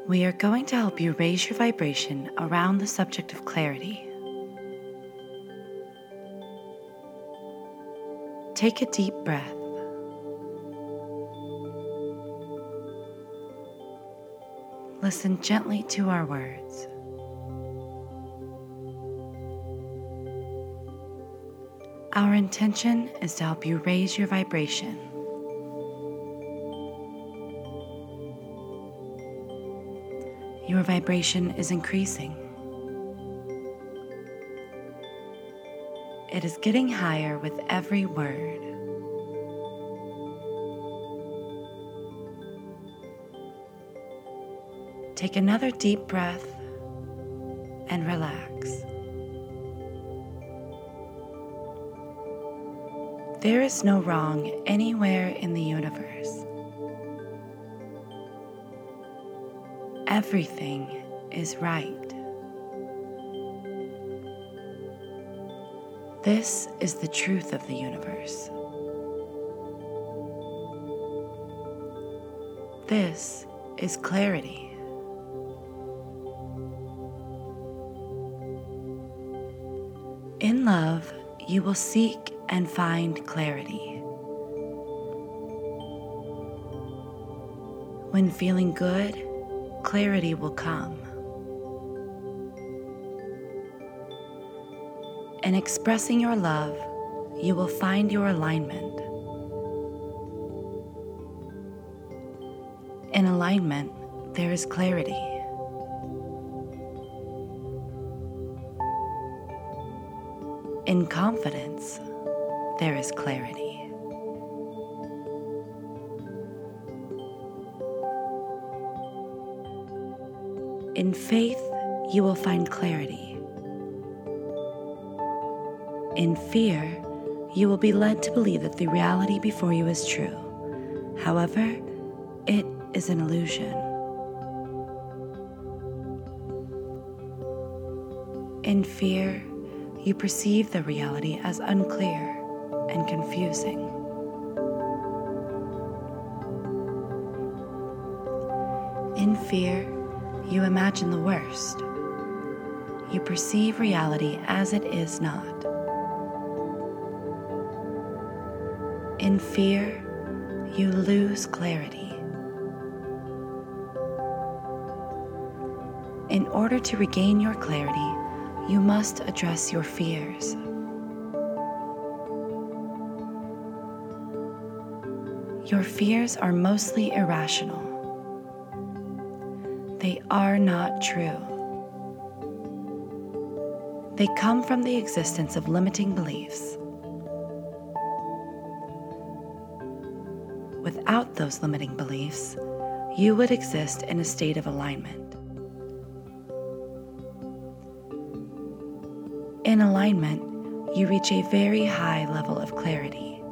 We are going to help you raise your vibration around the subject of clarity. Take a deep breath. Listen gently to our words. Our intention is to help you raise your vibration. Your vibration is increasing. It is getting higher with every word. Take another deep breath and relax. There is no wrong anywhere in the universe. Everything is right. This is the truth of the universe. This is clarity. In love, you will seek and find clarity. When feeling good, clarity will come. In expressing your love, you will find your alignment. In alignment, there is clarity. In confidence, there is clarity. In faith, you will find clarity. In fear, you will be led to believe that the reality before you is true. However, it is an illusion. In fear, you perceive the reality as unclear and confusing. In fear, you imagine the worst. You perceive reality as it is not. In fear, you lose clarity. In order to regain your clarity, you must address your fears. Your fears are mostly irrational. They are not true. They come from the existence of limiting beliefs. Without those limiting beliefs, you would exist in a state of alignment. In alignment, you reach a very high level of clarity.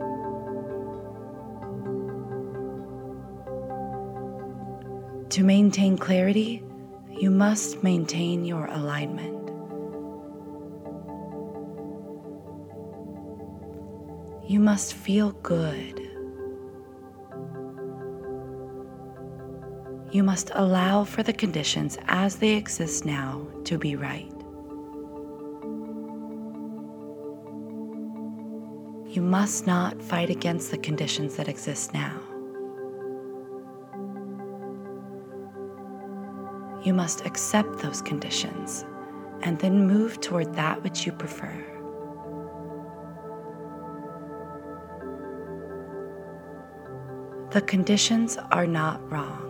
To maintain clarity, you must maintain your alignment. You must feel good. You must allow for the conditions as they exist now to be right. You must not fight against the conditions that exist now. You must accept those conditions and then move toward that which you prefer. The conditions are not wrong.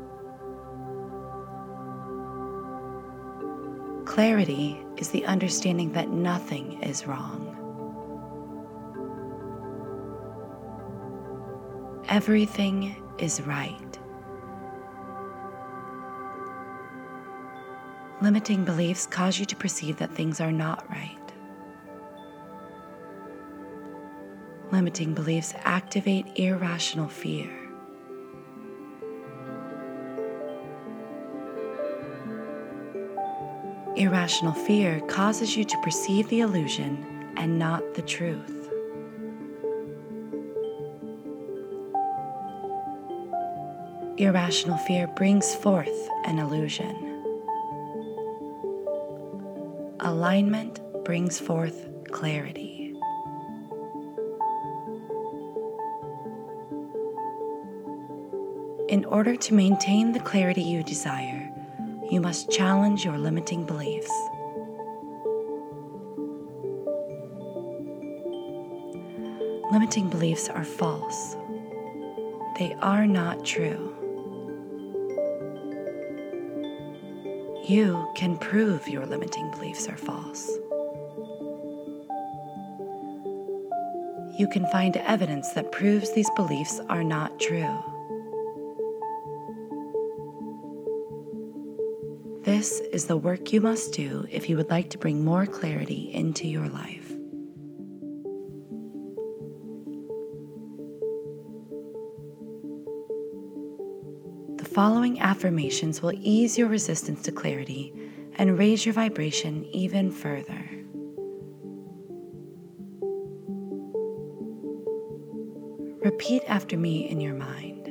Clarity is the understanding that nothing is wrong. Everything is right. Limiting beliefs cause you to perceive that things are not right. Limiting beliefs activate irrational fear. Irrational fear causes you to perceive the illusion and not the truth. Irrational fear brings forth an illusion. Alignment brings forth clarity. In order to maintain the clarity you desire, you must challenge your limiting beliefs. Limiting beliefs are false. They are not true. You can prove your limiting beliefs are false. You can find evidence that proves these beliefs are not true. This is the work you must do if you would like to bring more clarity into your life. The following affirmations will ease your resistance to clarity and raise your vibration even further. Repeat after me in your mind.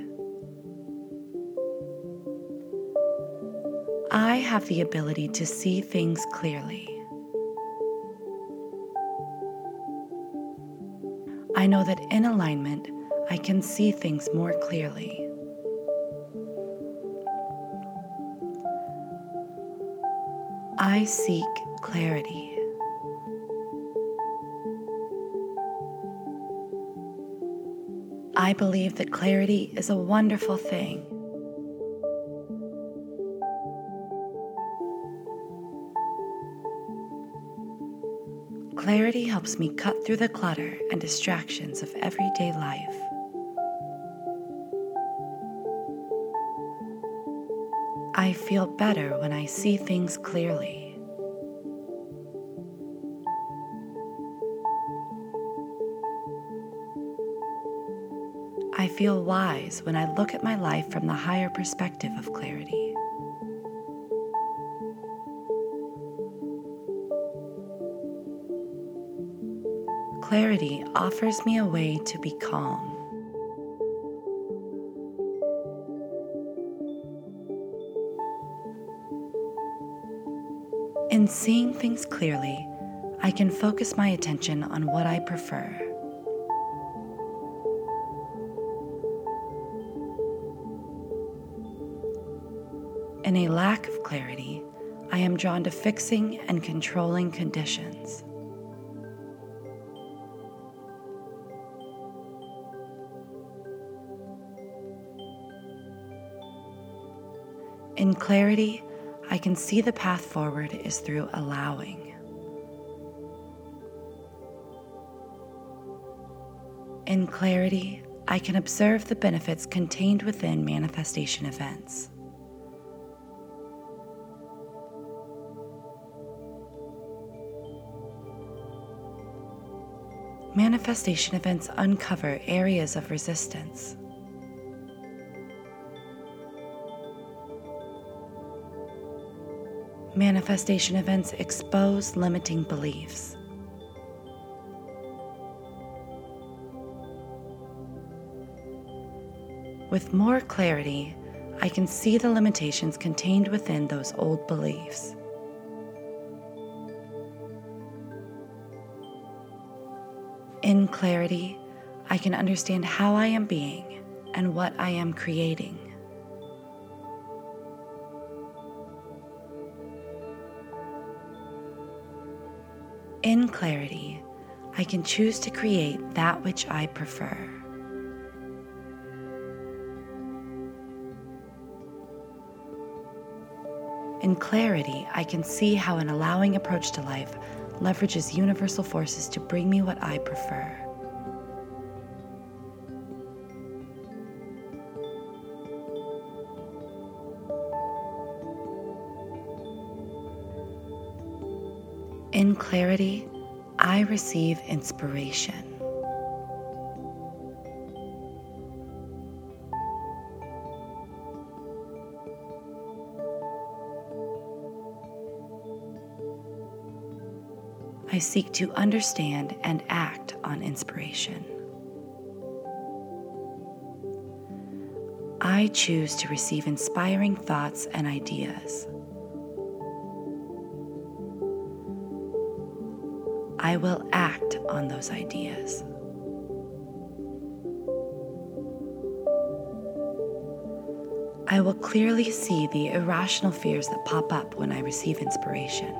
I have the ability to see things clearly. I know that in alignment, I can see things more clearly. I seek clarity. I believe that clarity is a wonderful thing. Clarity helps me cut through the clutter and distractions of everyday life. I feel better when I see things clearly. I feel wise when I look at my life from the higher perspective of clarity. Clarity offers me a way to be calm. In seeing things clearly, I can focus my attention on what I prefer. In a lack of clarity, I am drawn to fixing and controlling conditions. In clarity, I can see the path forward is through allowing. In clarity, I can observe the benefits contained within manifestation events. Manifestation events uncover areas of resistance. Manifestation events expose limiting beliefs. With more clarity, I can see the limitations contained within those old beliefs. In clarity, I can understand how I am being and what I am creating. In clarity, I can choose to create that which I prefer. In clarity, I can see how an allowing approach to life leverages universal forces to bring me what I prefer. In clarity, I receive inspiration. I seek to understand and act on inspiration. I I choose to receive inspiring thoughts and ideas. I will act on those ideas. I will clearly see the irrational fears that pop up when I receive inspiration.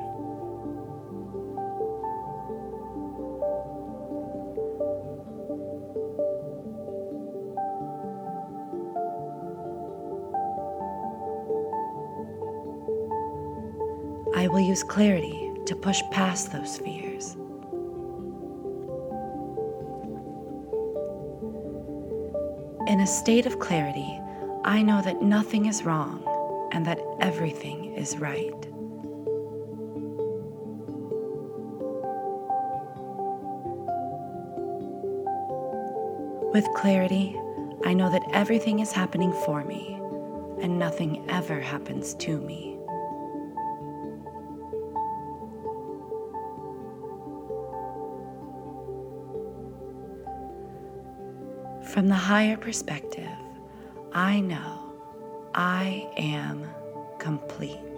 I will use clarity to push past those fears. In a state of clarity, I know that nothing is wrong and that everything is right. With clarity, I know that everything is happening for me and nothing ever happens to me. From the higher perspective, I know I am complete.